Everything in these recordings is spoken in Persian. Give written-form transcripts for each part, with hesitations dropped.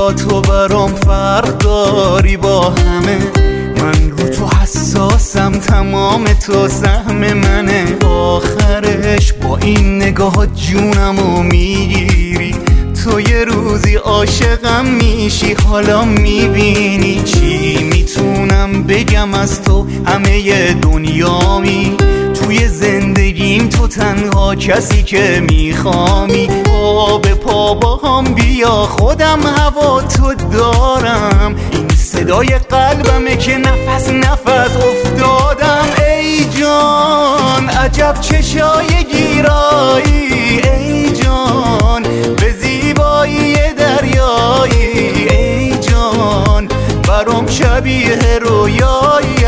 یا تو برام فرق داری با همه. من رو تو حساسم، تمام تو سهم منه. آخرش با این نگاه جونمو میگیری. تو یه روزی عاشقم میشی، حالا میبینی چی میتونم بگم از تو. همه دنیامی توی زندگیم، تو تنها کسی که میخوامی. پا به پا با هم بیا، خودم هوا تو دارم. این صدای قلبمه که نفس نفس افتادم. ای جان عجب چشای گیرایی، ای جان به زیبایی دریایی. ای جان برام شبیه رویایی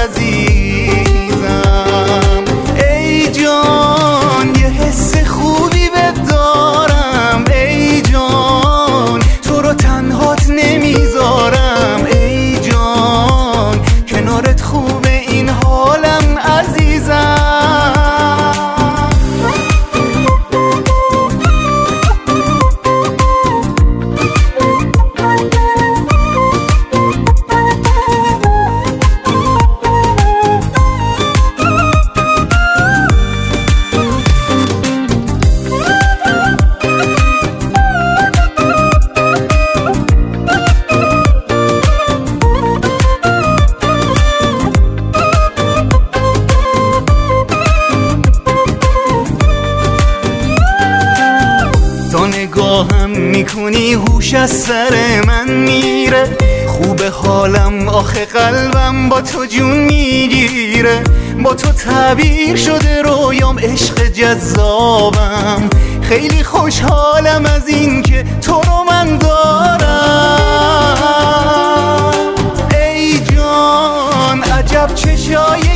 عزیزم. ای جان یه حس خوبی بهت دارم. ای جان تو رو تنهات نمیذارم. ای جان کنارت خوبه این حالم عزیزم. نگاهم میکنی هوش از سر من میره. خوب حالم آخه قلبم با تو جون میگیره. با تو تعبیر شده رویام، عشق جذابم. خیلی خوشحالم از این که تو رو من دارم. ای جان عجب چشای